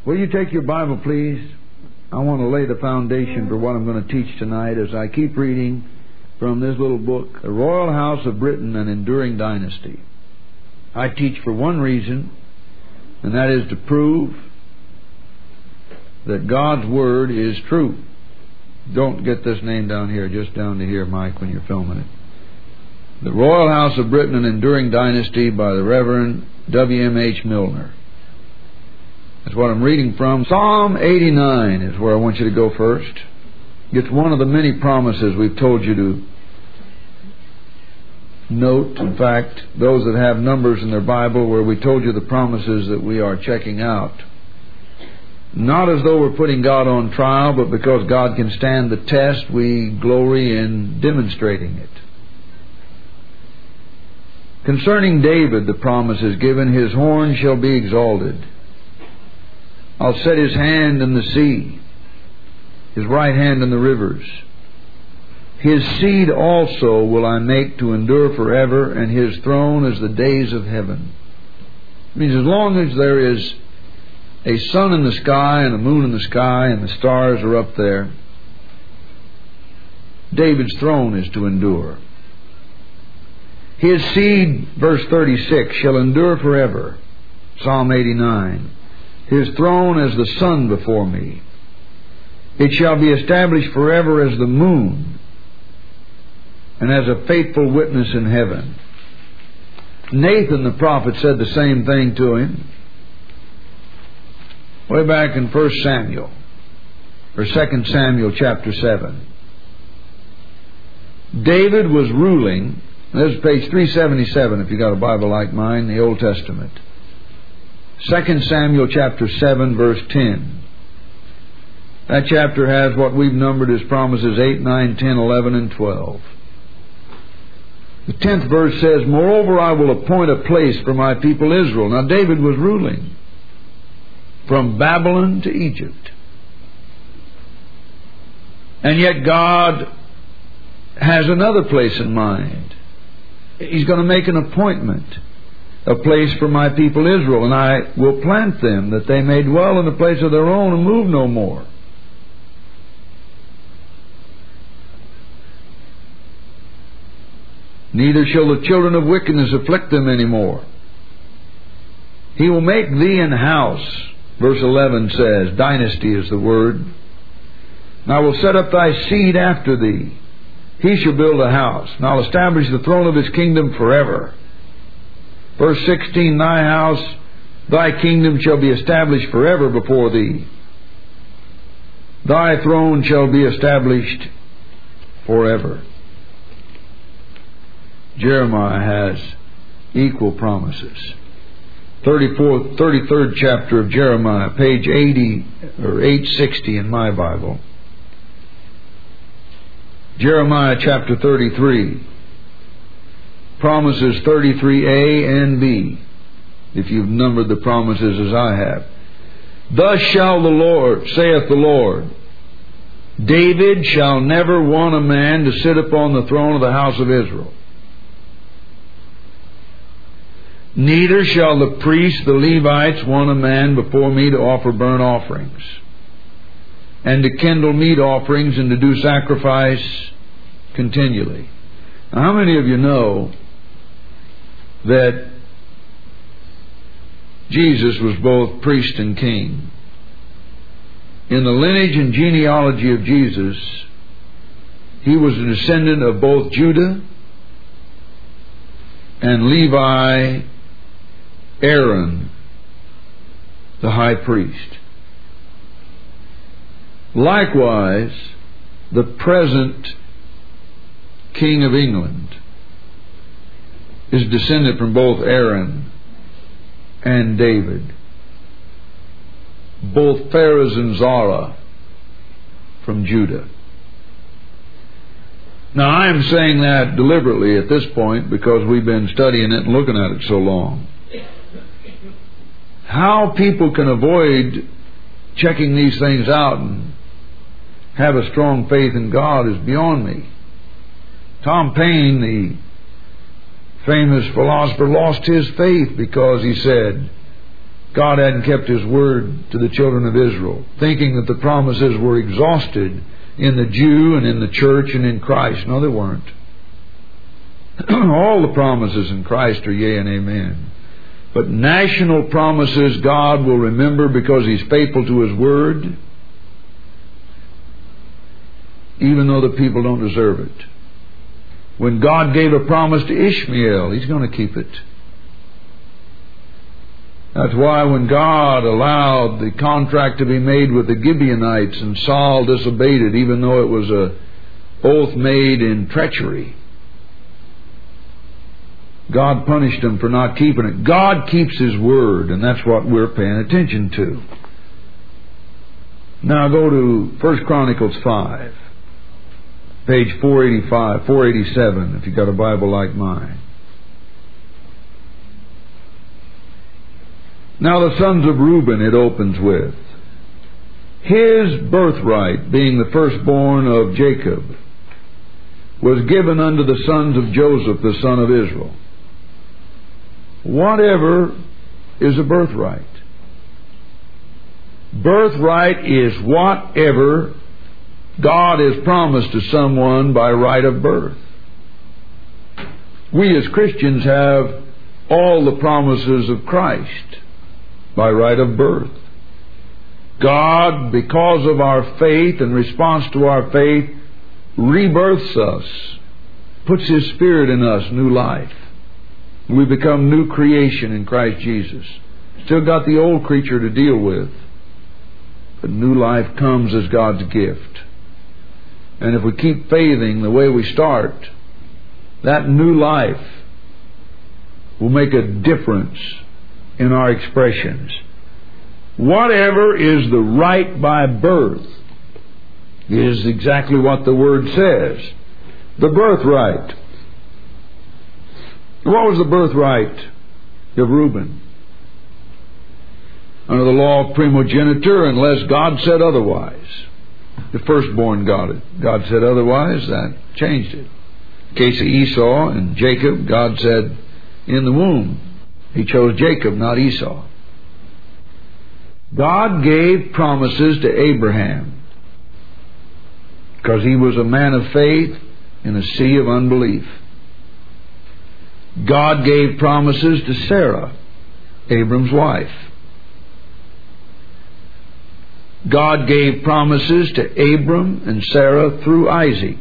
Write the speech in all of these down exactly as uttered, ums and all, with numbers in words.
Will you take your Bible, please? I want to lay the foundation for what I'm going to teach tonight as I keep reading from this little book, The Royal House of Britain, An Enduring Dynasty. I teach for one reason, and that is to prove that God's Word is true. Don't get this name down here, just down to here, Mike, when you're filming it. The Royal House of Britain, An Enduring Dynasty by the Reverend W M H Milner. That's what I'm reading from. Psalm eighty-nine is where I want you to go first. It's one of the many promises we've told you to note. In fact, those that have numbers in their Bible where we told you the promises that we are checking out. Not as though we're putting God on trial, but because God can stand the test, we glory in demonstrating it. Concerning David, the promise is given, his horn shall be exalted. I'll set his hand in the sea, his right hand in the rivers. His seed also will I make to endure forever, and his throne as the days of heaven. It means as long as there is a sun in the sky and a moon in the sky and the stars are up there, David's throne is to endure. His seed, verse thirty-six, shall endure forever. Psalm eighty-nine. His throne as the sun before me. It shall be established forever as the moon, and as a faithful witness in heaven. Nathan the prophet said the same thing to him. Way back in First Samuel, or Second Samuel chapter seven. David was ruling. This is page three seventy-seven if you got a Bible like mine, the Old Testament. Second Samuel chapter seven, verse ten. That chapter has what we've numbered as promises eight, nine, ten, eleven, and twelve. The tenth verse says, Moreover, I will appoint a place for my people Israel. Now, David was ruling from Babylon to Egypt. And yet God has another place in mind. He's going to make an appointment, a place for my people Israel, and I will plant them that they may dwell in the place of their own and move no more. Neither shall the children of wickedness afflict them any more. He will make thee an house, verse eleven says, dynasty is the word. And I will set up thy seed after thee. He shall build a house, and I'll establish the throne of his kingdom forever. Verse sixteen, thy house, thy kingdom shall be established forever before thee. Thy throne shall be established forever. Jeremiah has equal promises. thirty-fourth, thirty-third chapter of Jeremiah, page eighty or eight sixty in my Bible. Jeremiah chapter thirty-three. Promises thirty-three A and B, if you've numbered the promises as I have. Thus shall the Lord, saith the Lord, David shall never want a man to sit upon the throne of the house of Israel. Neither shall the priests, the Levites, want a man before me to offer burnt offerings, and to kindle meat offerings, and to do sacrifice continually. Now, how many of you know that Jesus was both priest and king? In the lineage and genealogy of Jesus, he was a descendant of both Judah and Levi, Aaron, the high priest. Likewise, the present King of England is descended from both Aaron and David. Both Pharez and Zara from Judah. Now, I am saying that deliberately at this point because we've been studying it and looking at it so long. How people can avoid checking these things out and have a strong faith in God is beyond me. Tom Paine, the famous philosopher, lost his faith because he said, God hadn't kept His word to the children of Israel, thinking that the promises were exhausted in the Jew and in the church and in Christ. No, they weren't. All the promises in Christ are yea and amen. But national promises God will remember because He's faithful to His word, even though the people don't deserve it. When God gave a promise to Ishmael, He's going to keep it. That's why when God allowed the contract to be made with the Gibeonites and Saul disobeyed it, even though it was a oath made in treachery, God punished him for not keeping it. God keeps His word, and that's what we're paying attention to. Now go to First Chronicles five, page four eighty-five, four eighty-seven, if you've got a Bible like mine. Now the sons of Reuben, it opens with, his birthright, being the firstborn of Jacob, was given unto the sons of Joseph, the son of Israel. Whatever is a birthright? Birthright is whatever God has promised to someone by right of birth. We as Christians have all the promises of Christ by right of birth. God, because of our faith and response to our faith, rebirths us, puts His Spirit in us, new life. We become new creation in Christ Jesus. Still got the old creature to deal with, but new life comes as God's gift. And if we keep faithing the way we start, that new life will make a difference in our expressions. Whatever is the right by birth is exactly what the Word says. The birthright. What was the birthright of Reuben? Under the law of primogeniture, unless God said otherwise. The firstborn got it. God said otherwise, that changed it. In the case of Esau and Jacob, God said in the womb. He chose Jacob, not Esau. God gave promises to Abraham because he was a man of faith in a sea of unbelief. God gave promises to Sarah, Abram's wife. God gave promises to Abram and Sarah through Isaac.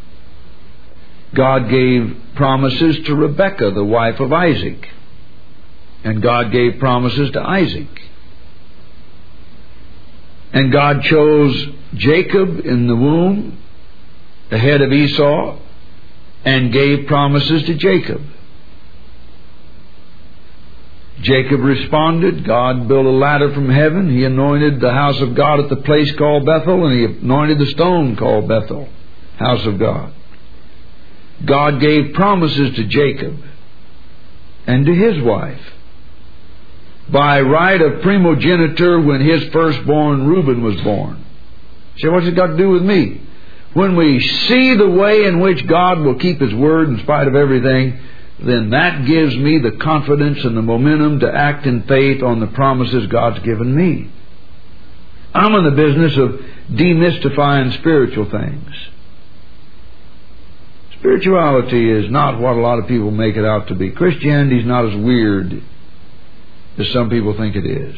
God gave promises to Rebekah, the wife of Isaac. And God gave promises to Isaac. And God chose Jacob in the womb, the head of Esau, and gave promises to Jacob. Jacob responded. God built a ladder from heaven. He anointed the house of God at the place called Bethel, and He anointed the stone called Bethel, house of God. God gave promises to Jacob and to his wife by right of primogeniture when his firstborn Reuben was born. See, what's it got to do with me? When we see the way in which God will keep His word in spite of everything, then that gives me the confidence and the momentum to act in faith on the promises God's given me. I'm in the business of demystifying spiritual things. Spirituality is not what a lot of people make it out to be. Christianity is not as weird as some people think it is.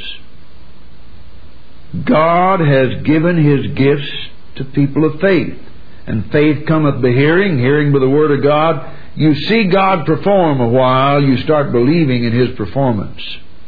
God has given His gifts to people of faith. And faith cometh by hearing, hearing by the Word of God. You see God perform a while, you start believing in His performance.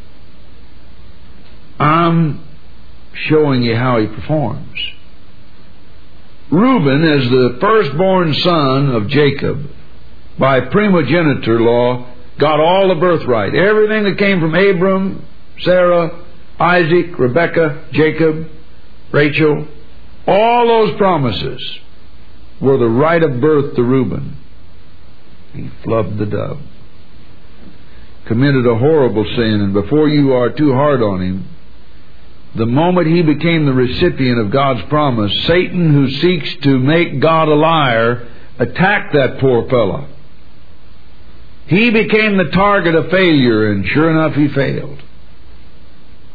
I'm showing you how He performs. Reuben, as the firstborn son of Jacob, by primogeniture law, got all the birthright. Everything that came from Abram, Sarah, Isaac, Rebekah, Jacob, Rachel, all those promises were the right of birth to Reuben. He flubbed the dove. Committed a horrible sin, and before you are too hard on him, the moment he became the recipient of God's promise, Satan, who seeks to make God a liar, attacked that poor fellow. He became the target of failure, and sure enough, he failed.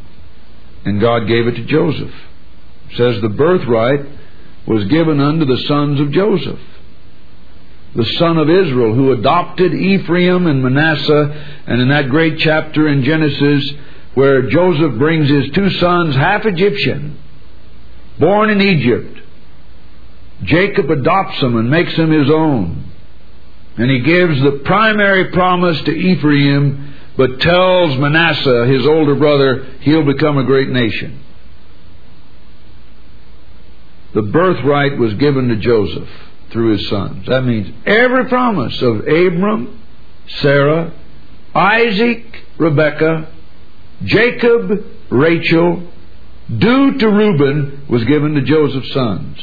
And God gave it to Joseph. It says the birthright was given unto the sons of Joseph, the son of Israel, who adopted Ephraim and Manasseh. And in that great chapter in Genesis, where Joseph brings his two sons, half Egyptian, born in Egypt, Jacob adopts them and makes them his own. And he gives the primary promise to Ephraim, but tells Manasseh, his older brother, he'll become a great nation. The birthright was given to Joseph through his sons. That means every promise of Abram, Sarah, Isaac, Rebekah, Jacob, Rachel, due to Reuben, was given to Joseph's sons.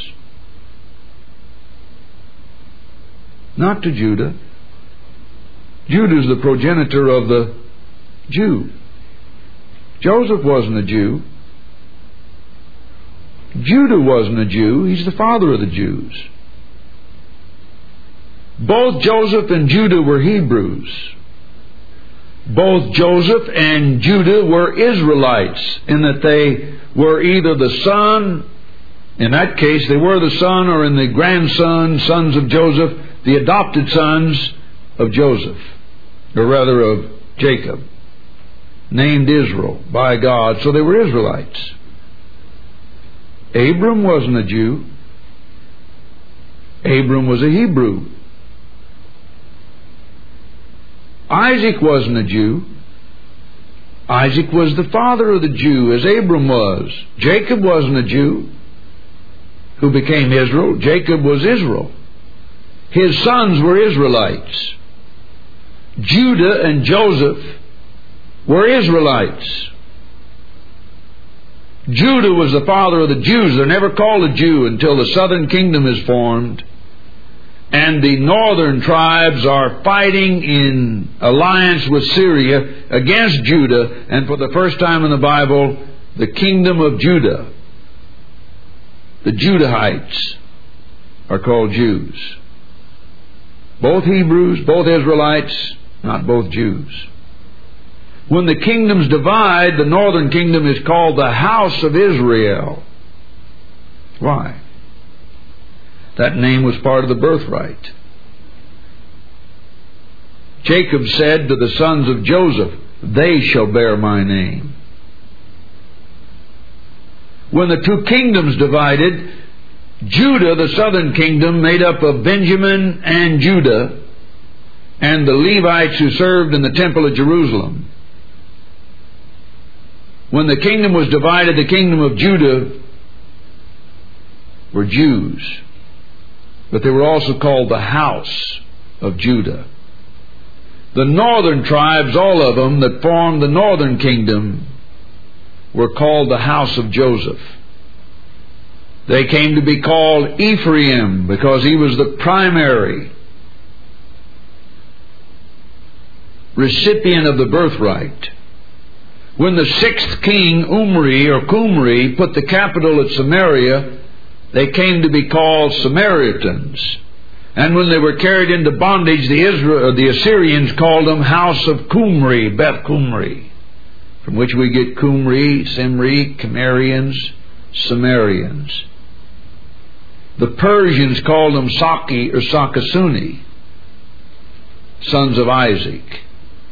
Not to Judah. Judah is the progenitor of the Jew. Joseph wasn't a Jew. Judah wasn't a Jew. He's the father of the Jews. Both Joseph and Judah were Hebrews. Both Joseph and Judah were Israelites, in that they were either the son, in that case they were the son, or in the grandson, sons of Joseph, the adopted sons of Joseph, or rather of Jacob, named Israel by God, so they were Israelites. Abram wasn't a Jew. Abram was a Hebrew. Isaac wasn't a Jew. Isaac was the father of the Jew, as Abram was. Jacob wasn't a Jew who became Israel. Jacob was Israel. His sons were Israelites. Judah and Joseph were Israelites. Judah was the father of the Jews. They're never called a Jew until the southern kingdom is formed, and the northern tribes are fighting in alliance with Syria against Judah, and for the first time in the Bible, the kingdom of Judah, the Judahites, are called Jews. Both Hebrews, both Israelites, not both Jews. When the kingdoms divide, the northern kingdom is called the house of Israel. Why? That name was part of the birthright. Jacob said to the sons of Joseph, "They shall bear my name." When the two kingdoms divided, Judah, the southern kingdom, made up of Benjamin and Judah, and the Levites who served in the temple of Jerusalem. When the kingdom was divided, the kingdom of Judah were Jews, but they were also called the house of Judah. The northern tribes, all of them that formed the northern kingdom, were called the house of Joseph. They came to be called Ephraim because he was the primary recipient of the birthright. When the sixth king, Umri or Kumri, put the capital at Samaria, they came to be called Samaritans. And when they were carried into bondage, the, Israel, the Assyrians called them House of Kumri, Beth Kumri, from which we get Kumri, Simri, Camarians, Sumerians. The Persians called them Saki or Sakasuni, sons of Isaac.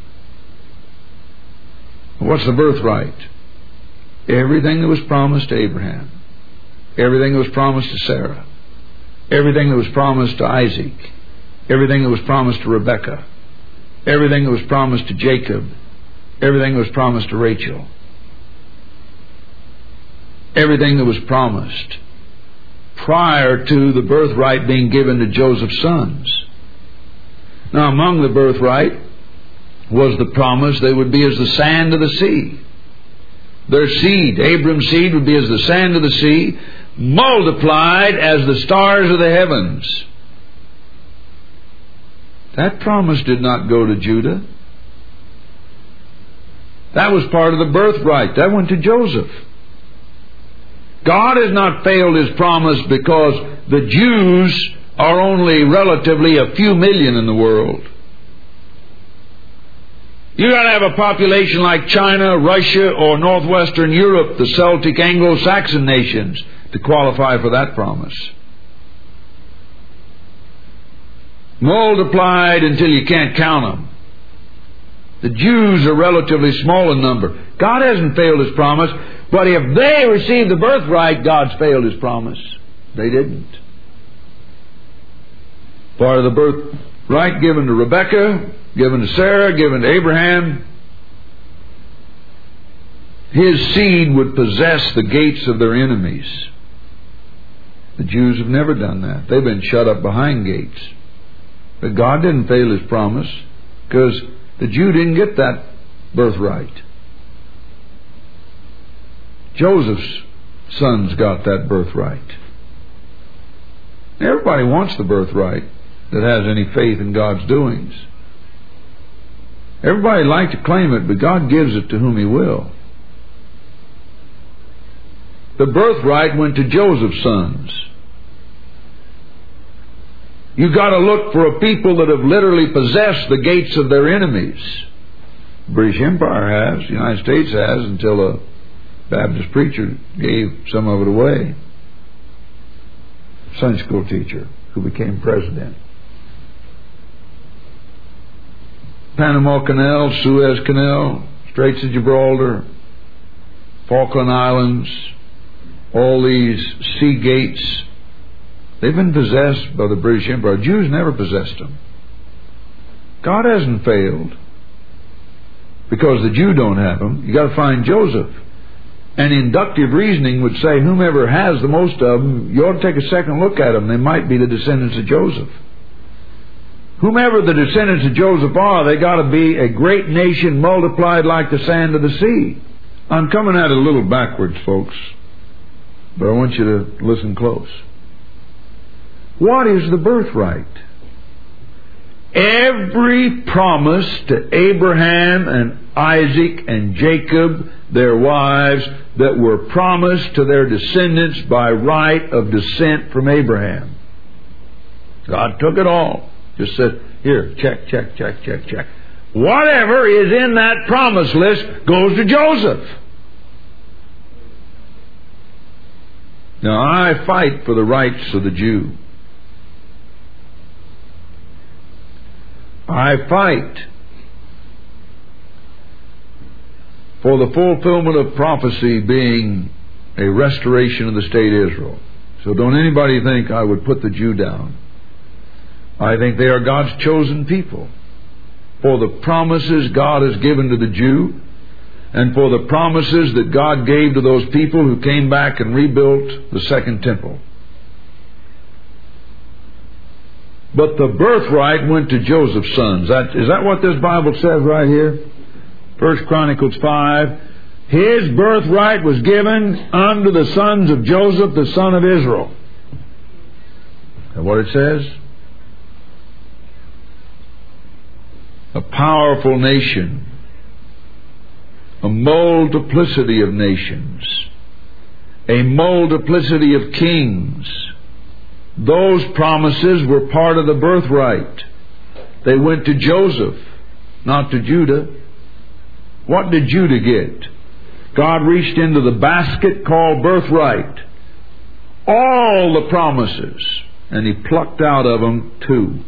What's the birthright? Everything that was promised to Abraham. Everything that was promised to Sarah. Everything that was promised to Isaac. Everything that was promised to Rebekah. Everything that was promised to Jacob. Everything that was promised to Rachel. Everything that was promised prior to the birthright being given to Joseph's sons. Now, among the birthright was the promise they would be as the sand of the sea. Their seed, Abram's seed, would be as the sand of the sea, multiplied as the stars of the heavens. That promise did not go to Judah. That was part of the birthright. That went to Joseph. God has not failed His promise because the Jews are only relatively a few million in the world. You got to have a population like China, Russia, or northwestern Europe, the Celtic Anglo-Saxon nations, to qualify for that promise. Multiplied until you can't count them. The Jews are relatively small in number. God hasn't failed His promise, but if they received the birthright, God's failed His promise. They didn't. Part of the birthright given to Rebekah, given to Sarah, given to Abraham, his seed would possess the gates of their enemies. The Jews have never done that. They've been shut up behind gates. But God didn't fail His promise, because the Jew didn't get that birthright. Joseph's sons got that birthright. Everybody wants the birthright that has any faith in God's doings. Everybody would like to claim it, but God gives it to whom He will. The birthright went to Joseph's sons. You've got to look for a people that have literally possessed the gates of their enemies. The British Empire has, the United States has, until a Baptist preacher gave some of it away. Sunday school teacher who became president. Panama Canal, Suez Canal, Straits of Gibraltar, Falkland Islands, all these sea gates, they've been possessed by the British Empire. Jews never possessed them. God hasn't failed because the Jew don't have them. You got to find Joseph. And inductive reasoning would say whomever has the most of them, you ought to take a second look at them. They might be the descendants of Joseph. Whomever the descendants of Joseph are, they got to be a great nation multiplied like the sand of the sea. I'm coming at it a little backwards, folks, but I want you to listen close. What is the birthright? Every promise to Abraham and Isaac and Jacob, their wives, that were promised to their descendants by right of descent from Abraham. God took it all. Just said, here, check, check, check, check, check. Whatever is in that promise list goes to Joseph. Now, I fight for the rights of the Jew. I fight for the fulfillment of prophecy being a restoration of the state of Israel. So don't anybody think I would put the Jew down. I think they are God's chosen people for the promises God has given to the Jew and for the promises that God gave to those people who came back and rebuilt the second temple. But the birthright went to Joseph's sons. That, is that what this Bible says right here? First Chronicles five. His birthright was given unto the sons of Joseph, the son of Israel. Is that what it says? A powerful nation. A multiplicity of nations. A multiplicity of kings. Those promises were part of the birthright. They went to Joseph, not to Judah. What did Judah get? God reached into the basket called birthright. All the promises. And He plucked out of them two.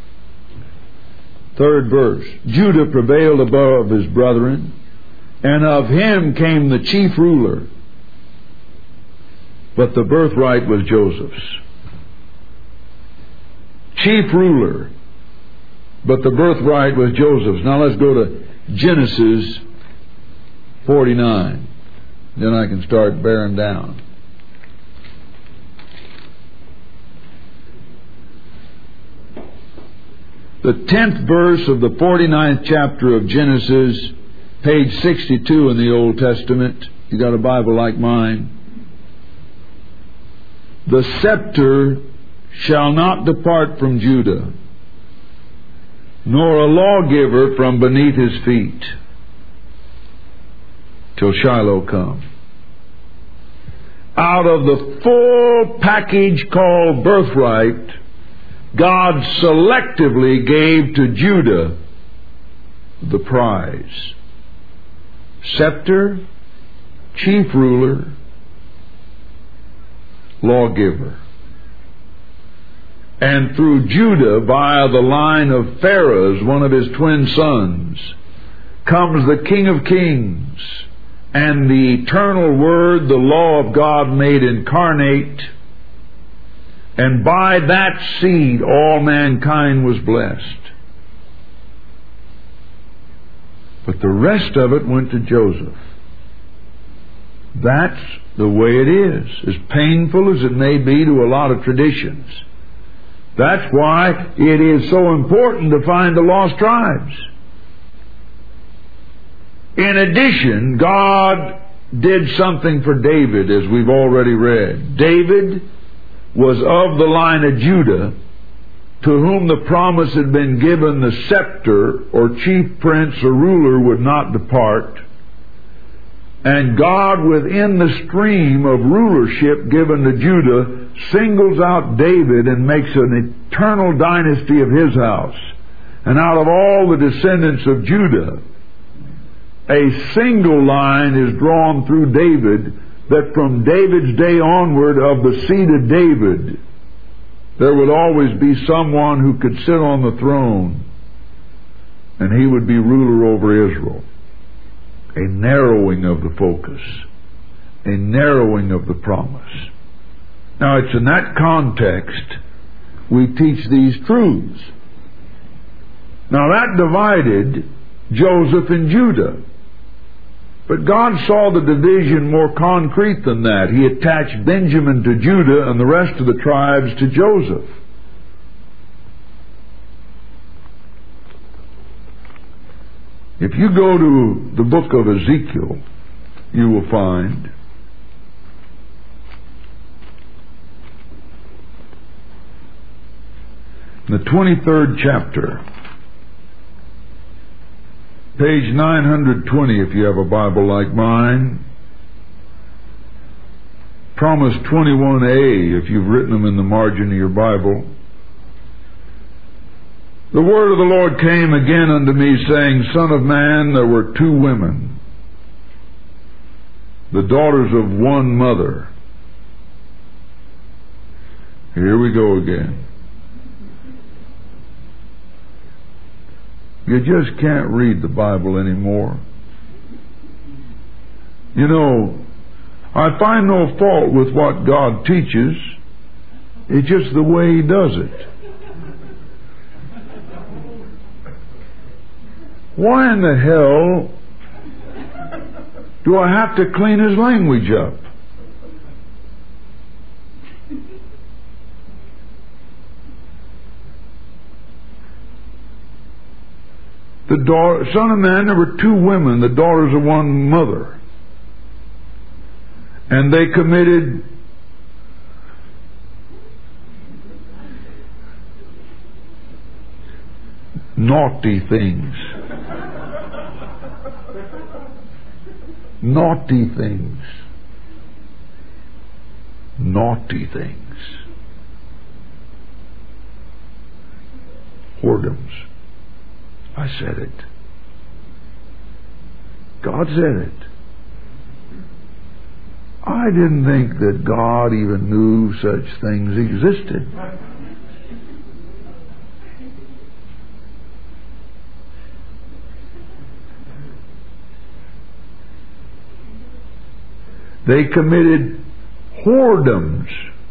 Third verse. Judah prevailed above his brethren, and of him came the chief ruler. But the birthright was Joseph's. Chief ruler, but the birthright was Joseph's. Now let's go to Genesis forty-nine. Then I can start bearing down. The tenth verse of the forty-ninth chapter of Genesis, page sixty-two in the Old Testament. You got a Bible like mine. The scepter shall not depart from Judah, nor a lawgiver from beneath his feet, till Shiloh come. Out of the full package called birthright, God selectively gave to Judah the prize. Scepter, chief ruler, lawgiver. And through Judah, via the line of Pharez, one of his twin sons, comes the King of Kings and the eternal Word, the law of God made incarnate. And by that seed all mankind was blessed. But the rest of it went to Joseph. That's the way it is, as painful as it may be to a lot of traditions. That's why it is so important to find the lost tribes. In addition, God did something for David, as we've already read. David was of the line of Judah, to whom the promise had been given the scepter or chief prince or ruler would not depart. And God, within the stream of rulership given to Judah, singles out David and makes an eternal dynasty of his house. And out of all the descendants of Judah, a single line is drawn through David, that from David's day onward, of the seed of David, there would always be someone who could sit on the throne, and he would be ruler over Israel. A narrowing of the focus, a narrowing of the promise. Now, it's in that context we teach these truths. Now, that divided Joseph and Judah. But God saw the division more concrete than that. He attached Benjamin to Judah and the rest of the tribes to Joseph. If you go to the book of Ezekiel, you will find in the twenty-third chapter, page nine hundred twenty, if you have a Bible like mine. Promise twenty-one A, if you've written them in the margin of your Bible. The word of the Lord came again unto me, saying, Son of man, there were two women, the daughters of one mother. Here we go again. You just can't read the Bible anymore. You know, I find no fault with what God teaches. It's just the way He does it. Why in the hell do I have to clean His language up? The daughter, Son of man, there were two women, the daughters of one mother. And they committed naughty things. Naughty things. Naughty things. Whoredoms. I said it. God said it. I didn't think that God even knew such things existed. They committed whoredoms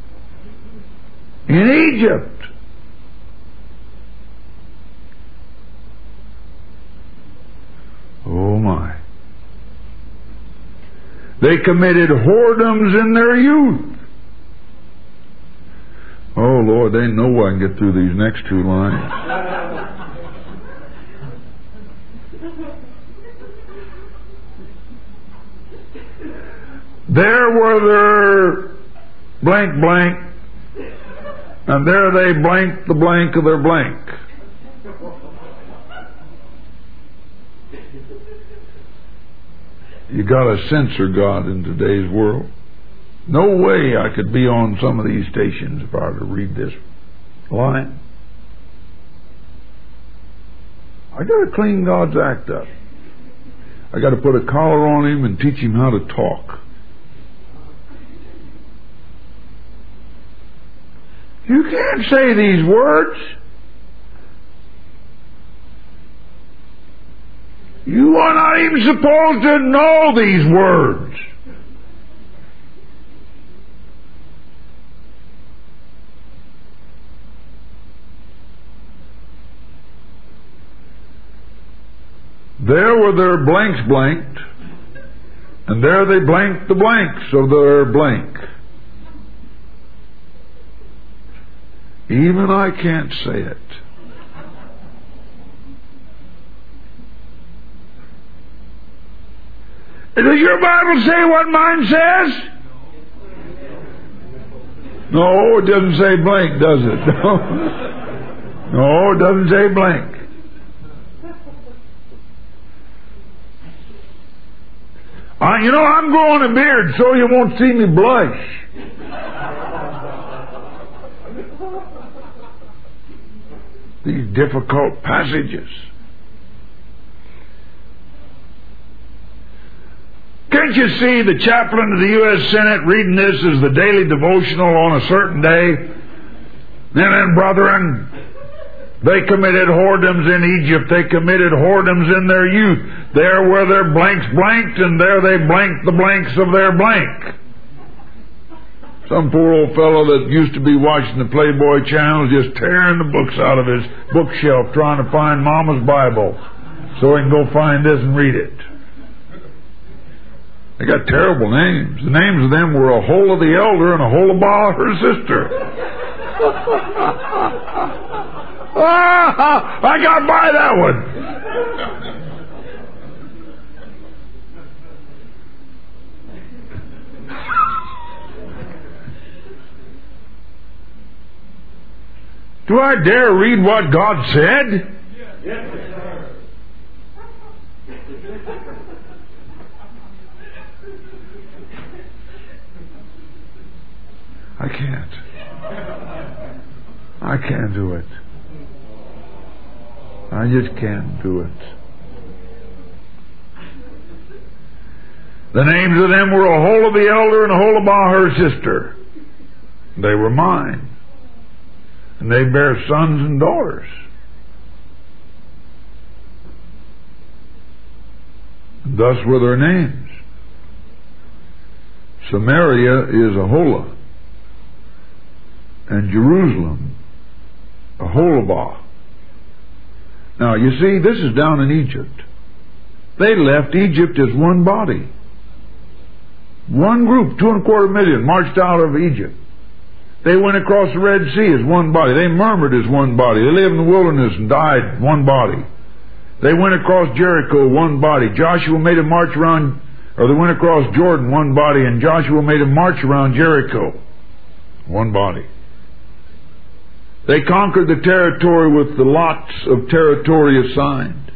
in Egypt. Oh my. They committed whoredoms in their youth. Oh Lord, they know I can get through these next two lines. There were their blank blank, and there they blanked the blank of their blank. You got to censor God in today's world. No way I could be on some of these stations if I were to read this line. I got to clean God's act up. I got to put a collar on him and teach him how to talk. You can't say these words. You are not even supposed to know these words. There were their blanks blanked, and there they blanked the blanks of their blank. Even I can't say it. Does your Bible say what mine says? No, it doesn't say blank, does it? No, no, it doesn't say blank. I, you know, I'm growing a beard so you won't see me blush. These difficult passages. Can't you see the chaplain of the U S Senate reading this as the daily devotional on a certain day? And then, brethren, they committed whoredoms in Egypt. They committed whoredoms in their youth. There were their blanks blanked, and there they blanked the blanks of their blank. Some poor old fellow that used to be watching the Playboy channel just tearing the books out of his bookshelf trying to find Mama's Bible so he can go find this and read it. They got terrible names. The names of them were Aholah the elder and Aholabah her sister. Ah, I got by that one. Do I dare read what God said? Yes, sir. I can't. I can't do it. I just can't do it. The names of them were Aholah the elder and Aholabah her sister. They were mine. And they bear sons and daughters. And thus were their names. Samaria is Aholah, and Jerusalem, Aholabah. Now, you see, this is down in Egypt. They left Egypt as one body. One group, two and a quarter million, marched out of Egypt. They went across the Red Sea as one body. They murmured as one body. They lived in the wilderness and died one body. They went across Jericho one body. Joshua made a march around, or they went across Jordan one body, and Joshua made a march around Jericho one body. They conquered the territory with the lots of territory assigned.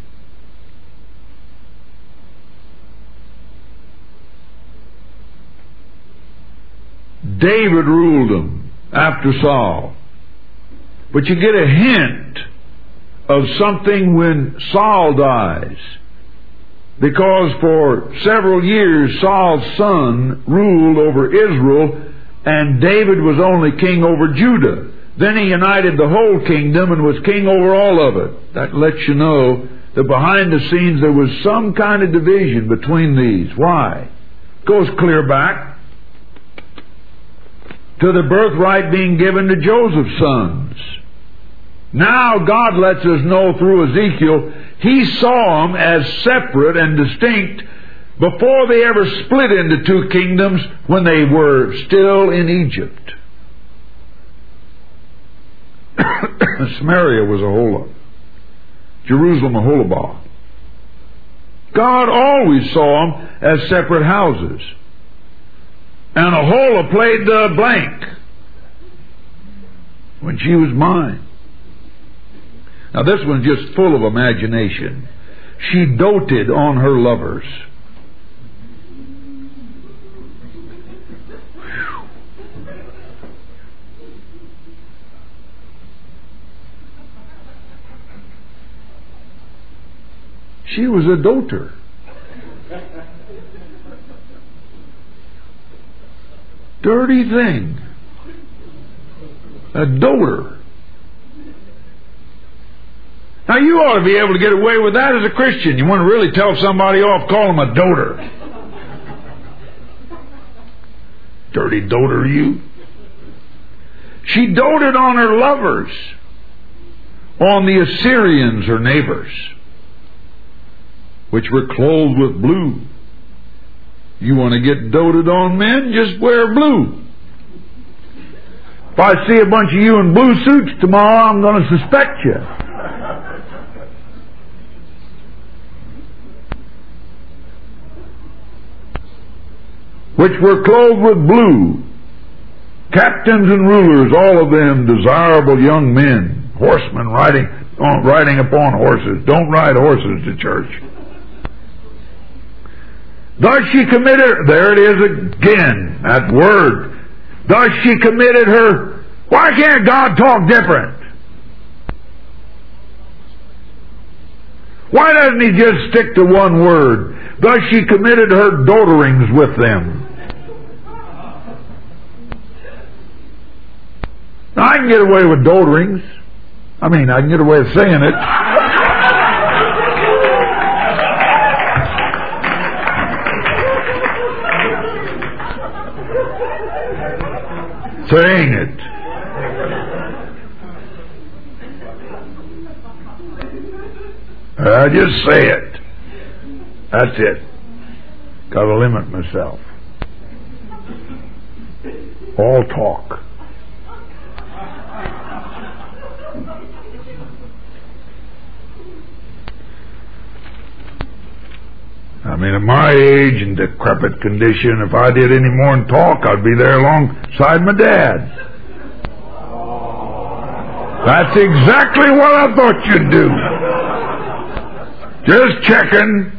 David ruled them after Saul. But you get a hint of something when Saul dies. Because for several years Saul's son ruled over Israel, and David was only king over Judah. Then he united the whole kingdom and was king over all of it. That lets you know that behind the scenes there was some kind of division between these. Why? It goes clear back to the birthright being given to Joseph's sons. Now God lets us know through Ezekiel, He saw them as separate and distinct before they ever split into two kingdoms when they were still in Egypt. Samaria was Aholah. Jerusalem, Aholabah. God always saw them as separate houses. And Aholah played the blank when she was mine. Now this one's just full of imagination. She doted on her lovers. She was a doter. Dirty thing. A doter. Now you ought to be able to get away with that as a Christian. You want to really tell somebody off, call them a doter. Dirty doter, you. She doted on her lovers, on the Assyrians, her neighbors, which were clothed with blue. You want to get doted on, men? Just wear blue. If I see a bunch of you in blue suits tomorrow, I'm going to suspect you. Which were clothed with blue, captains and rulers, all of them desirable young men, horsemen riding on, riding upon horses. Don't ride horses to church. Thus she committed, there it is again, that word. Thus she committed her, why can't God talk different? Why doesn't he just stick to one word? Thus she committed her doterings with them. Now I can get away with doterings. I mean, I can get away with saying it. Saying it. I just say it. That's it. Got to limit myself. All talk. I mean, at my age and decrepit condition, if I did any more than talk, I'd be there alongside my dad. That's exactly what I thought you'd do. Just checking.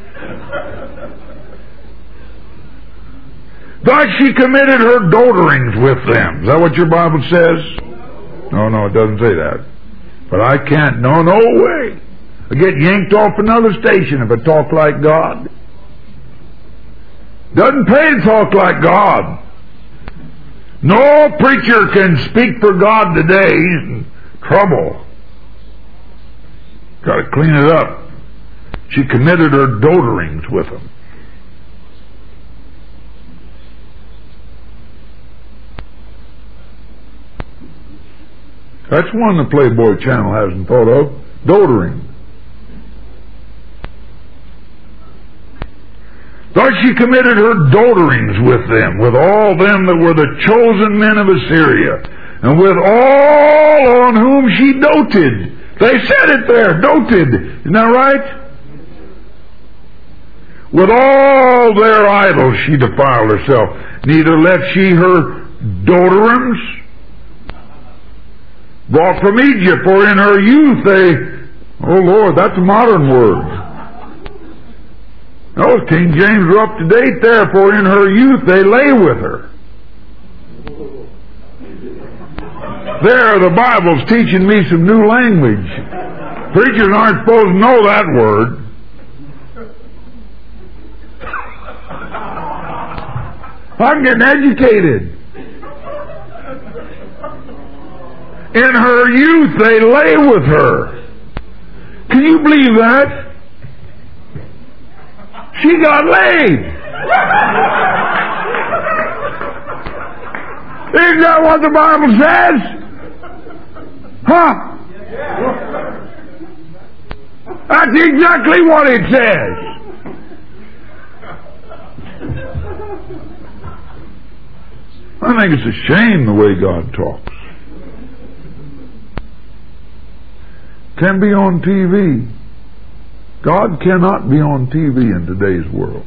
Thus she committed her doterings with them. Is that what your Bible says? No, no, it doesn't say that. But I can't, no, no way. I get yanked off another station if I talk like God. Doesn't pay to talk like God. No preacher can speak for God today. He's in trouble. Got to clean it up. She committed her doterings with him. That's one the Playboy Channel hasn't thought of. Doting. Thus she committed her doterings with them, with all them that were the chosen men of Assyria, and with all on whom she doted. They said it there, doted. Isn't that right? With all their idols she defiled herself. Neither left she her doterums brought from Egypt, for in her youth they, oh Lord, that's a modern word. No, King James are up to date there, for in her youth they lay with her. There, the Bible's teaching me some new language. Preachers aren't supposed to know that word. I'm getting educated. In her youth they lay with her. Can you believe that? She got laid. Isn't that what the Bible says? Huh? That's exactly what it says. I think it's a shame the way God talks. Can be on T V. God cannot be on T V in today's world.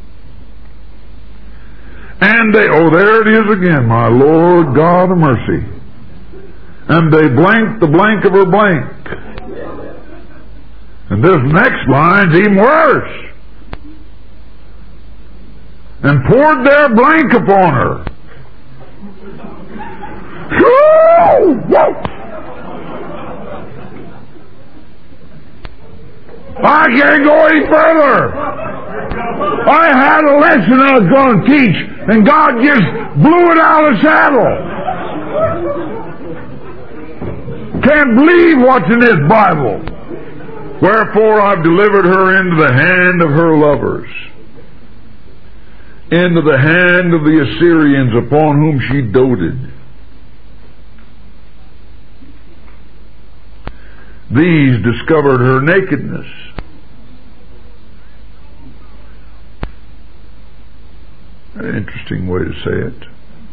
And they, oh, there it is again, my Lord God of mercy. And they blanked the blank of her blank. And this next line's even worse. And poured their blank upon her. Whoa! I I can't go any further. I had a lesson I was going to teach, and God just blew it out of the saddle. Can't believe what's in this Bible. Wherefore I've delivered her into the hand of her lovers, into the hand of the Assyrians upon whom she doted. These discovered her nakedness. An interesting way to say it.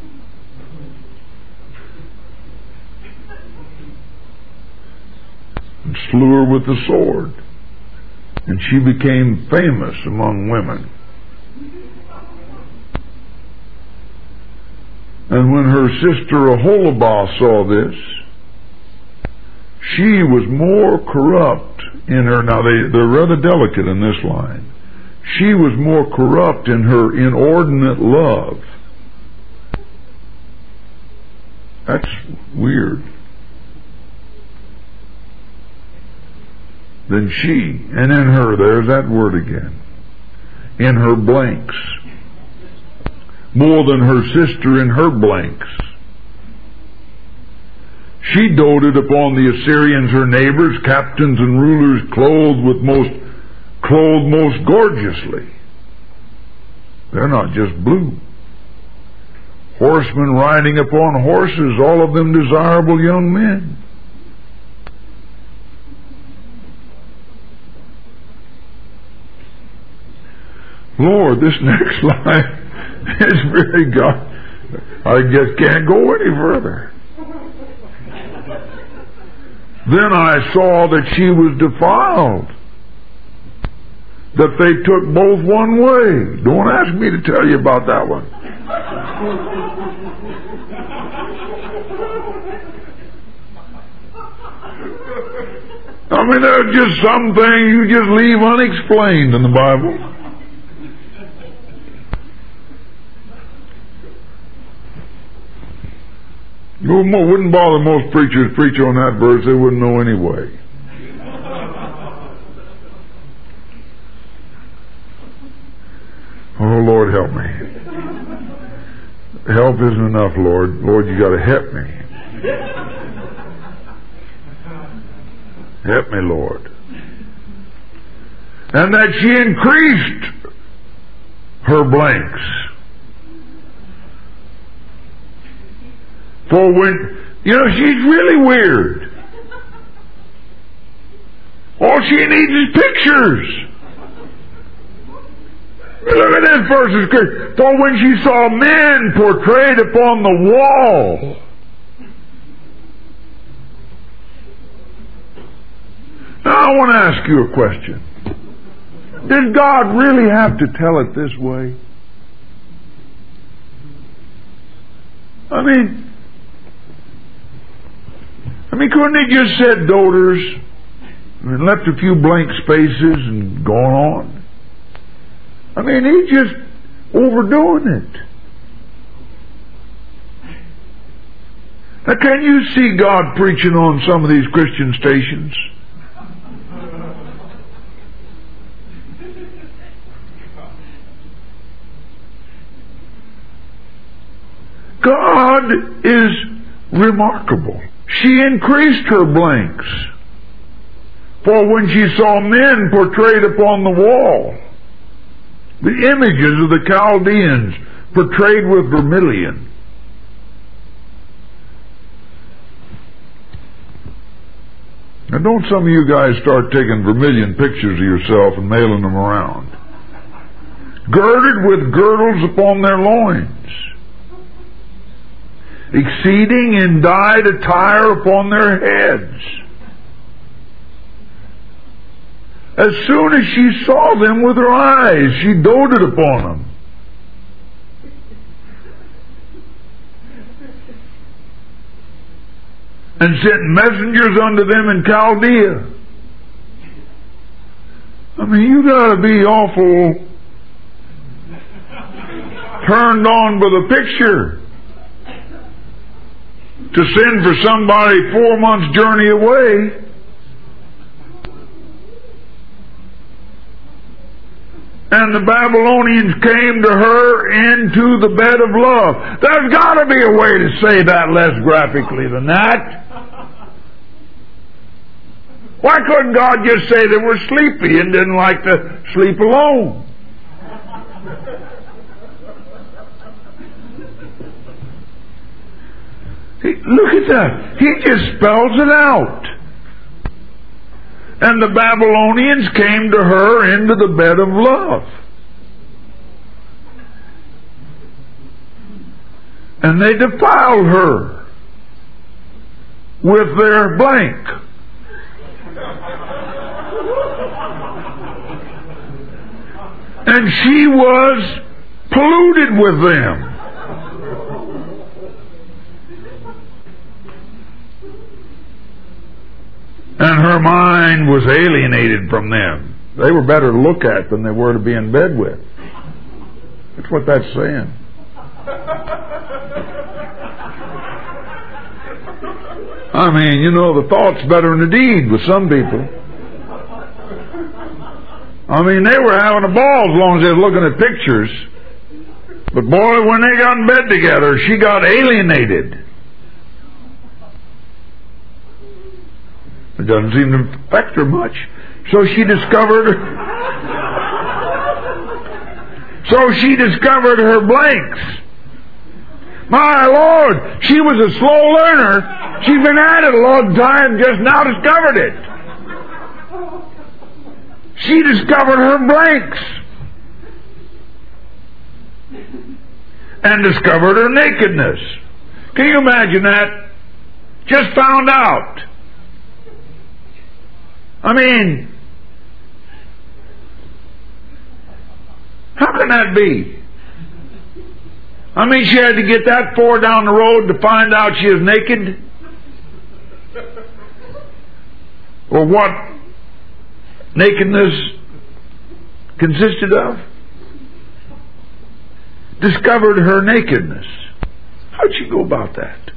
And slew her with the sword, and she became famous among women. And when her sister Aholibah saw this, she was more corrupt in her, now they, they're rather delicate in this line, she was more corrupt in her inordinate love. That's weird. Than she, and in her, there's that word again, in her blanks, more than her sister in her blanks. She doted upon the Assyrians, her neighbors, captains and rulers, clothed with most, clothed most gorgeously. They're not just blue. Horsemen riding upon horses, all of them desirable young men. Lord, this next line is really God. I guess can't go any further. Then I saw that she was defiled, that they took both one way. Don't ask me to tell you about that one. I mean, there's just some things you just leave unexplained in the Bible. It wouldn't bother most preachers to preach on that verse. They wouldn't know anyway. Oh, Lord, help me. Help isn't enough, Lord. Lord, you got to help me. Help me, Lord. And that she increased her blanks. For when, you know, she's really weird. All she needs is pictures. Look at this verse. For when she saw men portrayed upon the wall. Now I want to ask you a question. Did God really have to tell it this way? I mean, I mean, couldn't he just said doters and left a few blank spaces and gone on? I mean, he's just overdoing it. Now, can you see God preaching on some of these Christian stations? God is remarkable. She increased her blanks. For when she saw men portrayed upon the wall, the images of the Chaldeans portrayed with vermilion. Now don't some of you guys start taking vermilion pictures of yourself and mailing them around. Girded with girdles upon their loins, exceeding in dyed attire upon their heads. As soon as she saw them with her eyes, she doted upon them. And sent messengers unto them in Chaldea. I mean, you gotta be awful turned on by the picture to send for somebody four months' journey away. And the Babylonians came to her into the bed of love. There's got to be a way to say that less graphically than that. Why couldn't God just say they were sleepy and didn't like to sleep alone? He, look at that. He just spells it out. And the Babylonians came to her into the bed of love. And they defiled her with their blank. And she was polluted with them. And her mind was alienated from them. They were better to look at than they were to be in bed with. That's what that's saying. I mean, you know, the thought's better than the deed with some people. I mean, they were having a ball as long as they were looking at pictures. But boy, when they got in bed together, she got alienated. It doesn't seem to affect her much. So she discovered So she discovered her blanks. My Lord, she was a slow learner. She'd been at it a long time, just now discovered it. She discovered her blanks. And discovered her nakedness. Can you imagine that? Just found out. I mean, how can that be? I mean, she had to get that far down the road to find out she was naked? Or what nakedness consisted of? Discovered her nakedness. How'd she go about that?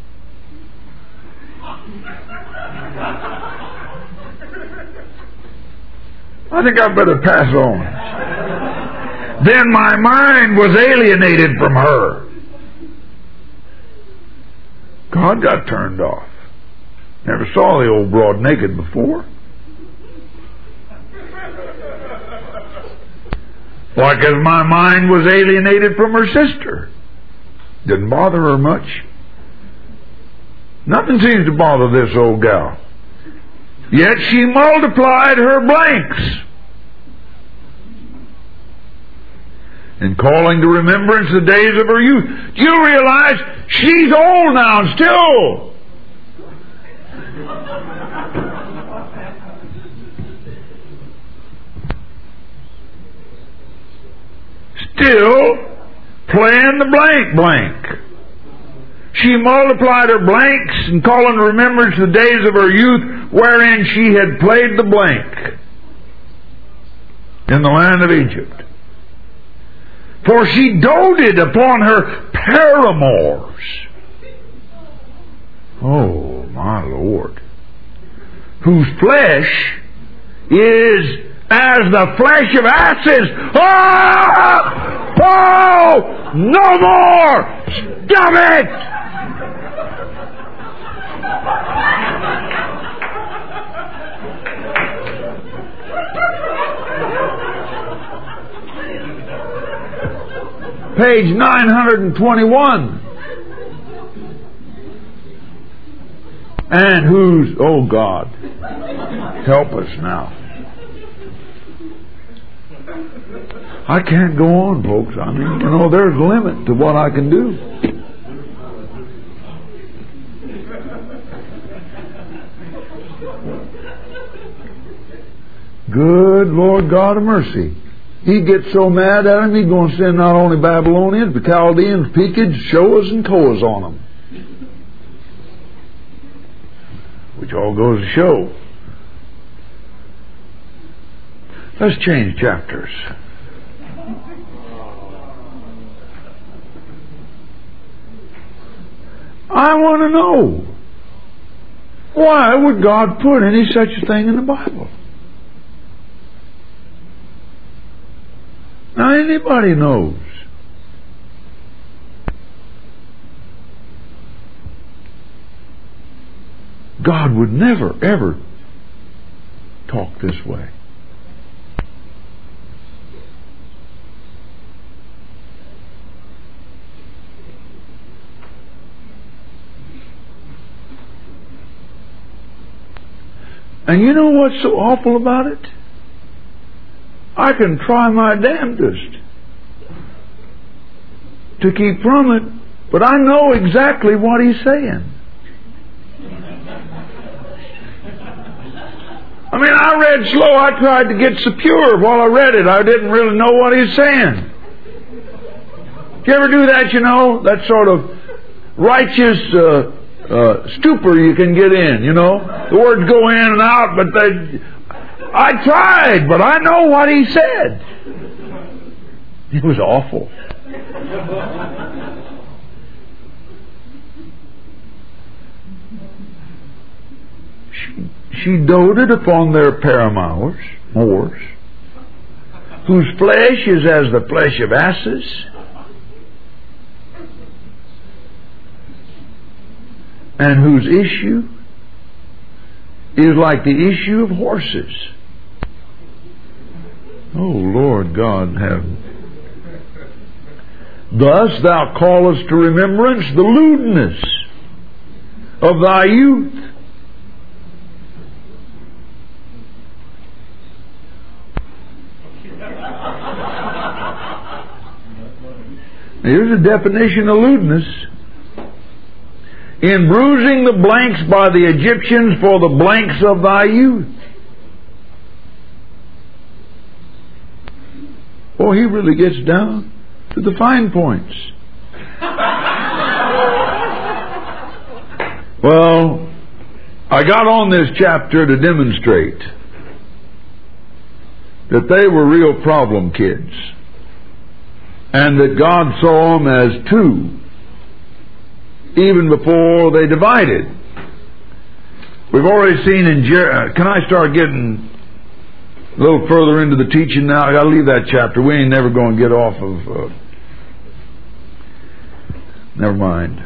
I think I'd better pass on. Then my mind was alienated from her. God got turned off. Never saw the old broad naked before. Like as my mind was alienated from her sister. Didn't bother her much. Nothing seems to bother this old gal. Yet she multiplied her blanks. And calling to remembrance the days of her youth. Do you realize she's old now and still? Still playing the blank blank. She multiplied her blanks and calling to remembrance the days of her youth wherein she had played the blank in the land of Egypt. For she doted upon her paramours. Oh, my Lord. Whose flesh is as the flesh of asses. Oh! Oh! No more! Stop it! Page nine hundred twenty-one. And whose, oh God, help us now. I can't go on, folks. I mean, you know, there's a limit to what I can do. Good Lord God of mercy. He gets so mad at him, he's going to send not only Babylonians, but Chaldeans, Pekids, Shoas, and Koas on them. Which all goes to show. Let's change chapters. I want to know, why would God put any such a thing in the Bible? Anybody knows. God would never, ever talk this way. And you know what's so awful about it? I can try my damnedest to keep from it, but I know exactly what he's saying. I mean, I read slow. I tried to get secure while I read it. I didn't really know what he's saying. Do you ever do that, you know? That sort of righteous uh, uh, stupor you can get in, you know? The words go in and out, but they... I tried, but I know what he said. It was awful. She, she doted upon their paramours, moors, whose flesh is as the flesh of asses, and whose issue is like the issue of horses. Oh, Lord God, have. Thus thou callest to remembrance the lewdness of thy youth. Here's a definition of lewdness. In bruising the blanks by the Egyptians for the blanks of thy youth. Oh, he really gets down to the fine points. Well, I got on this chapter to demonstrate that they were real problem kids, and that God saw them as two even before they divided. We've already seen in Jer- can I start getting a little further into the teaching now? I got to leave that chapter. We ain't never going to get off of. Uh, never mind.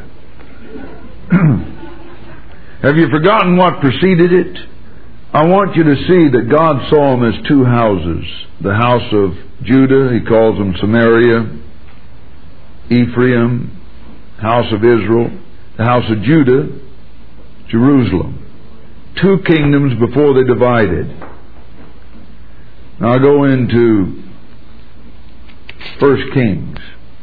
Have you forgotten what preceded it? I want you to see that God saw them as two houses. The house of Judah, he calls them Samaria. Ephraim, house of Israel. The house of Judah, Jerusalem. Two kingdoms before they divided. Now I'll go into First Kings.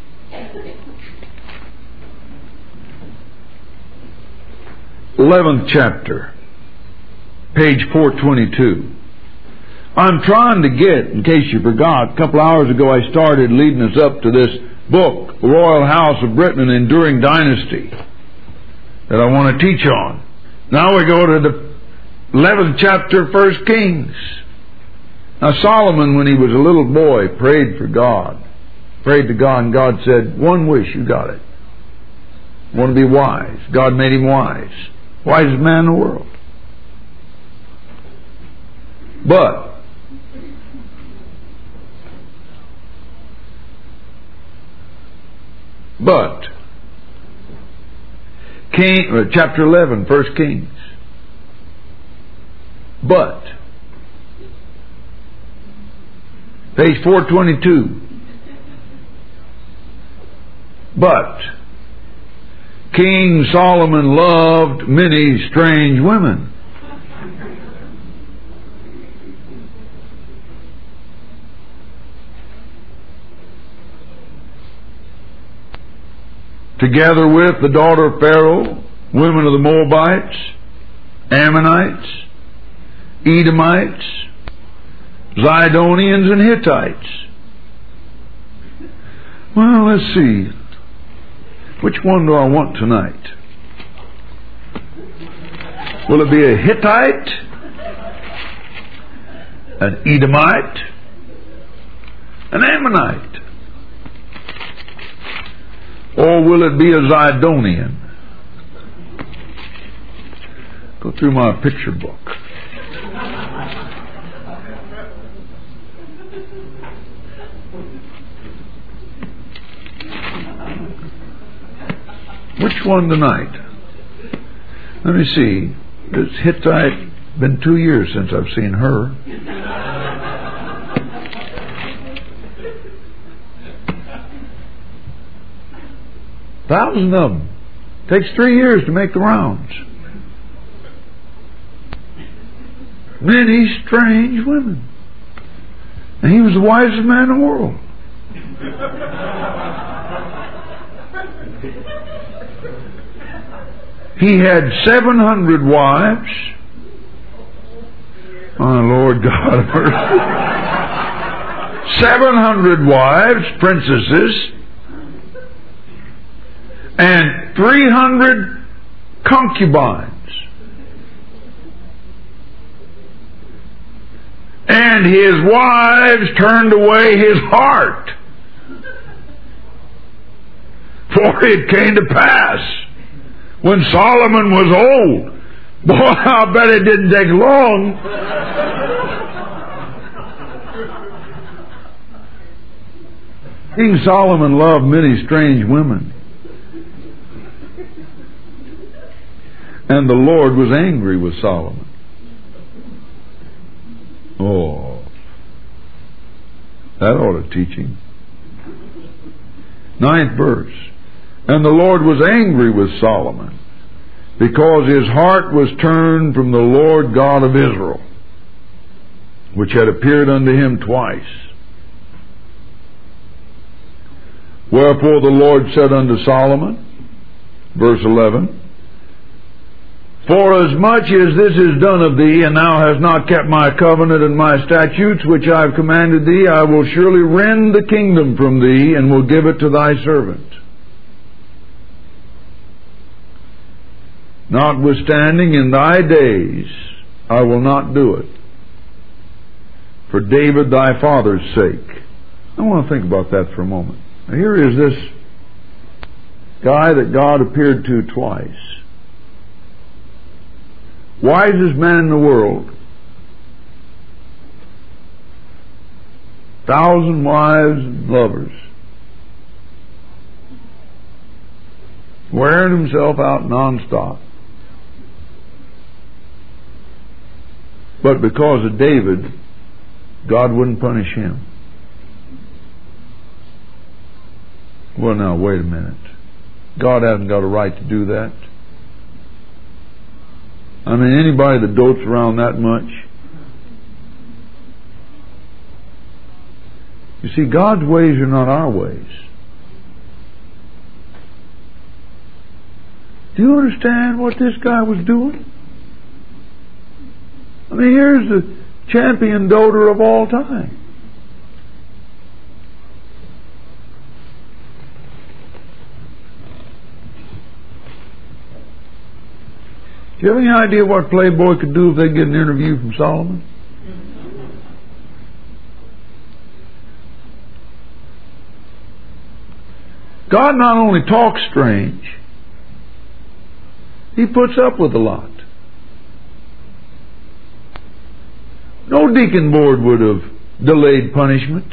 eleventh chapter, page four twenty-two. I'm trying to get, in case you forgot, a couple hours ago I started leading us up to this book, The Royal House of Britain, an Enduring Dynasty, that I want to teach on. Now we go to the eleventh chapter of First Kings. Now Solomon, when he was a little boy, prayed for God. Prayed to God, and God said, one wish, you got it. Want to be wise. God made him wise. Wisest man in the world. But But King, uh, chapter eleven, First Kings. But page four twenty-two. But King Solomon loved many strange women. Together with the daughter of Pharaoh, women of the Moabites, Ammonites, Edomites, Zidonians, and Hittites. Well, let's see. Which one do I want tonight? Will it be a Hittite, an Edomite, an Ammonite? Or will it be a Zidonian? Go through my picture book. Which one tonight? Let me see. This Hittite, been two years since I've seen her. Thousand of them. Takes three years to make the rounds. Many strange women. And he was the wisest man in the world. He had seven hundred wives. Oh, Lord God of mercy. seven hundred wives, princesses, and three hundred concubines. And his wives turned away his heart. For it came to pass, when Solomon was old, boy, I bet it didn't take long. King Solomon loved many strange women. And the Lord was angry with Solomon. Oh, that ought to teach him. Ninth verse. And the Lord was angry with Solomon, because his heart was turned from the Lord God of Israel, which had appeared unto him twice. Wherefore the Lord said unto Solomon, verse eleven, Forasmuch as this is done of thee, and thou hast not kept my covenant and my statutes which I have commanded thee, I will surely rend the kingdom from thee, and will give it to thy servant. Notwithstanding, in thy days I will not do it, for David thy father's sake. I want to think about that for a moment. Now, here is this guy that God appeared to twice. Wisest man in the world. Thousand wives and lovers. Wearing himself out nonstop. But because of David, God wouldn't punish him. Well, now, wait a minute. God hasn't got a right to do that. I mean, anybody that dotes around that much. You see, God's ways are not our ways. Do you understand what this guy was doing? I mean, here's the champion doter of all time. Do you have any idea what Playboy could do if they get an interview from Solomon? God not only talks strange, He puts up with a lot. No deacon board would have delayed punishment.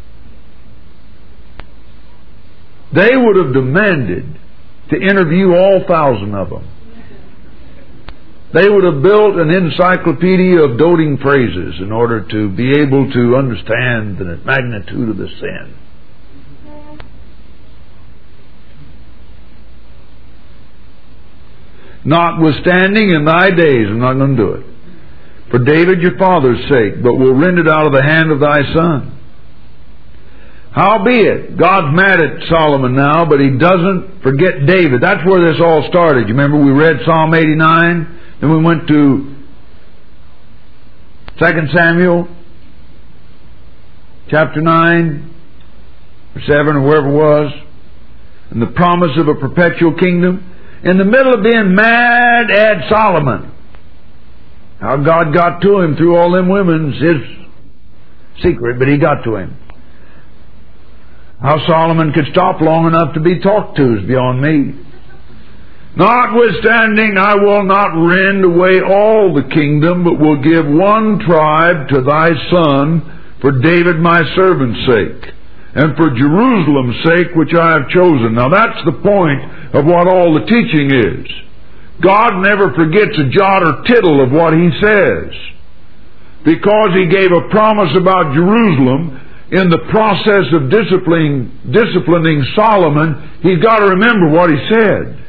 They would have demanded to interview all thousand of them. They would have built an encyclopedia of doting phrases in order to be able to understand the magnitude of the sin. Notwithstanding, in thy days, I'm not going to do it, for David your father's sake, but will rend it out of the hand of thy son. Howbeit, God's mad at Solomon now, but He doesn't forget David. That's where this all started. You remember we read Psalm eighty-nine? Then we went to Second Samuel, chapter nine, or seven, or wherever it was, and the promise of a perpetual kingdom. In the middle of being mad at Solomon, how God got to him through all them women's his secret, but He got to him. How Solomon could stop long enough to be talked to is beyond me. Notwithstanding, I will not rend away all the kingdom, but will give one tribe to thy son for David my servant's sake. and for Jerusalem's sake which I have chosen. Now that's the point of what all the teaching is. God never forgets a jot or tittle of what He says. Because He gave a promise about Jerusalem in the process of disciplining, disciplining Solomon, He's got to remember what He said.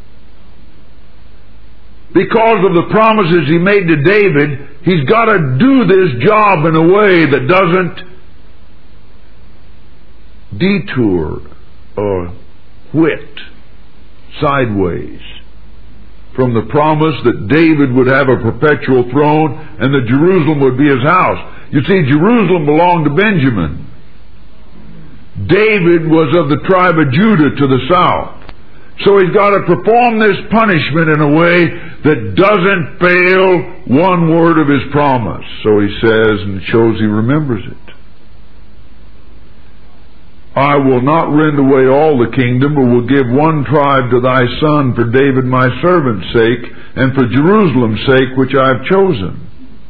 Because of the promises He made to David, He's got to do this job in a way that doesn't detour or whit sideways from the promise that David would have a perpetual throne and that Jerusalem would be his house. You see, Jerusalem belonged to Benjamin. David was of the tribe of Judah to the south. So he's got to perform this punishment in a way that doesn't fail one word of his promise. So he says, and shows he remembers it. I will not rend away all the kingdom, but will give one tribe to thy son for David my servant's sake, and for Jerusalem's sake which I have chosen.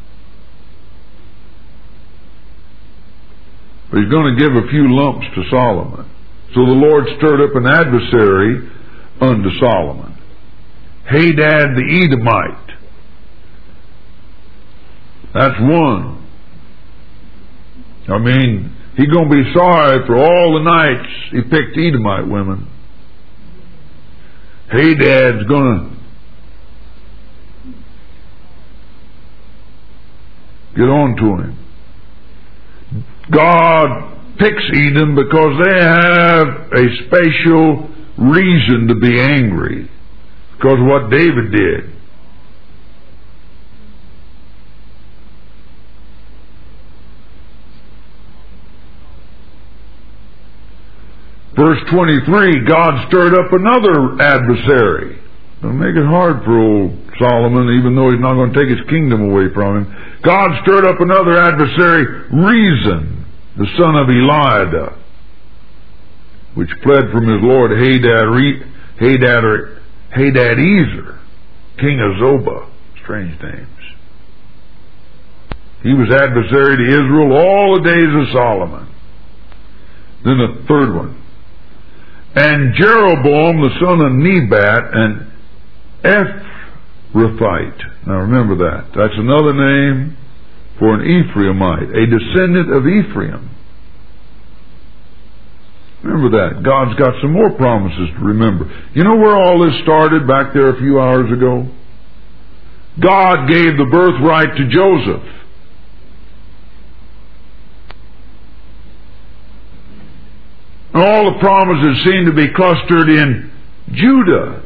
But he's going to give a few lumps to Solomon. So the Lord stirred up an adversary unto Solomon, Hadad the Edomite. That's one. I mean, he's going to be sorry for all the nights he picked Edomite women. Hadad's going to get on to him. God picks Edom because they have a special reason to be angry because of what David did. Verse twenty-three, God stirred up another adversary. It'll make it hard for old Solomon, even though he's not going to take his kingdom away from him. God stirred up another adversary, Rezon, the son of Eliada, which fled from his lord Hadad, Hadad, or Hadadezer, king of Zobah. Strange names. He was adversary to Israel all the days of Solomon. Then the third one. And Jeroboam, the son of Nebat, an Ephrathite. Now remember that. That's another name for an Ephraimite, a descendant of Ephraim. Remember that. God's got some more promises to remember. You know where all this started back there a few hours ago? God gave the birthright to Joseph. And all the promises seem to be clustered in Judah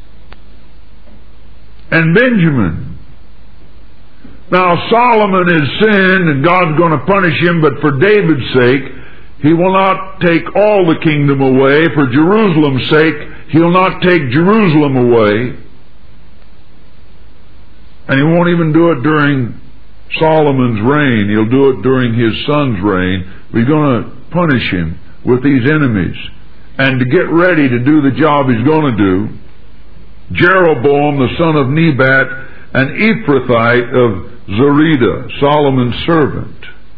and Benjamin. Now Solomon has sinned and God's going to punish him, but for David's sake, He will not take all the kingdom away. For Jerusalem's sake, He'll not take Jerusalem away. And He won't even do it during Solomon's reign. He'll do it during his son's reign. We're going to punish him with these enemies. And to get ready to do the job he's going to do, Jeroboam, the son of Nebat, an Ephrathite of Zerida, Solomon's servant,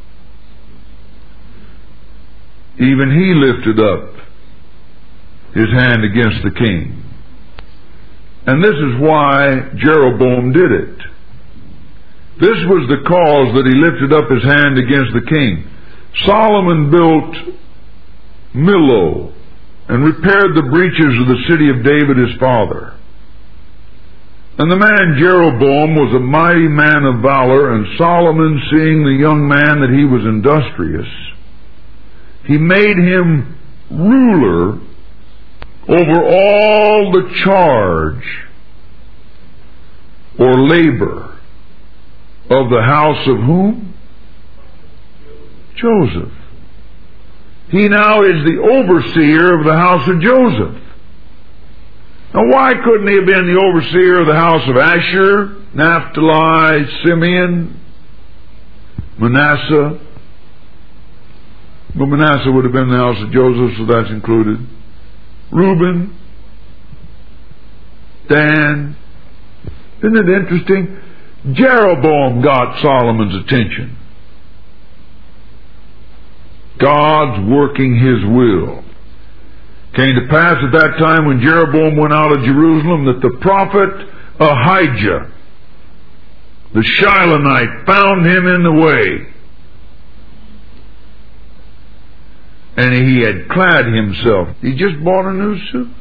even he lifted up his hand against the king. And this is why Jeroboam did it. This was the cause that he lifted up his hand against the king. Solomon built Millo and repaired the breaches of the city of David his father. And the man Jeroboam was a mighty man of valor, and Solomon, seeing the young man that he was industrious, he made him ruler over all the charge or labor of the house of whom? Joseph. He now is the overseer of the house of Joseph. Now why couldn't he have been the overseer of the house of Asher, Naphtali, Simeon, Manasseh? But Manasseh would have been the house of Joseph, so that's included. Reuben, Dan. Isn't it interesting? Jeroboam got Solomon's attention. God's working His will. Came to pass at that time when Jeroboam went out of Jerusalem that the prophet Ahijah, the Shilonite, found him in the way. And he had clad himself. He just bought a new suit.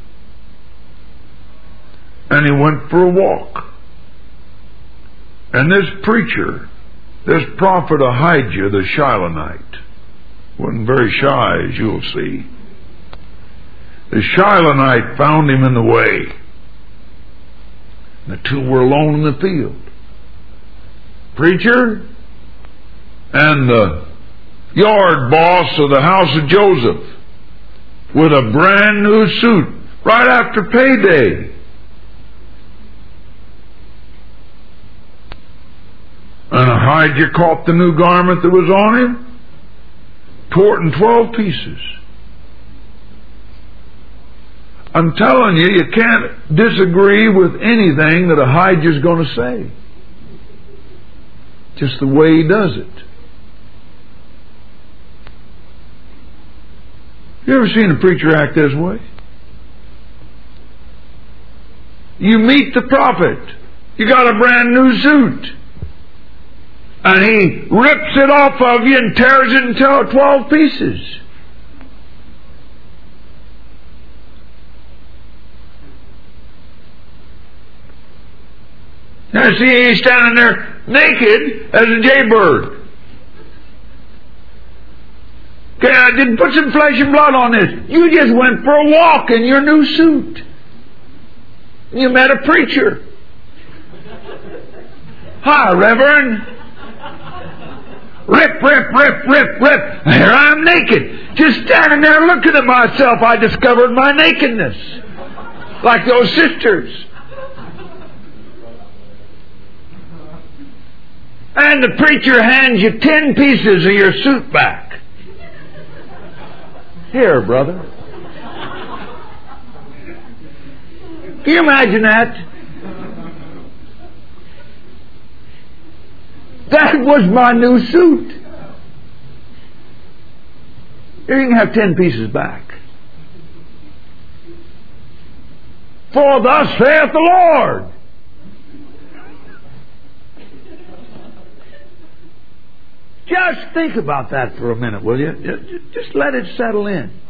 And he went for a walk. And this preacher, this prophet Ahijah, the Shilonite, wasn't very shy, as you'll see. The Shilonite found him in the way. The two were alone in the field. Preacher and the yard boss of the house of Joseph with a brand new suit right after payday. And Ahijah caught the new garment that was on him, tore it in twelve pieces. I'm telling you, you can't disagree with anything that Ahijah's going to say. Just the way he does it. You ever seen a preacher act this way? You meet the prophet. You got a brand new suit. And he rips it off of you and tears it into twelve pieces. Now see, he's standing there naked as a jaybird. Okay, I didn't put some flesh and blood on this. You just went for a walk in your new suit. You met a preacher. Hi, Reverend. Rip, rip, rip, rip, rip. Here I am naked. Just standing there looking at myself, I discovered my nakedness. Like those sisters. And the preacher hands you ten pieces of your suit back. Here, brother. Can you imagine that? That was my new suit. Here you can have ten pieces back. For thus saith the Lord. Just think about that for a minute, will you? Just let it settle in.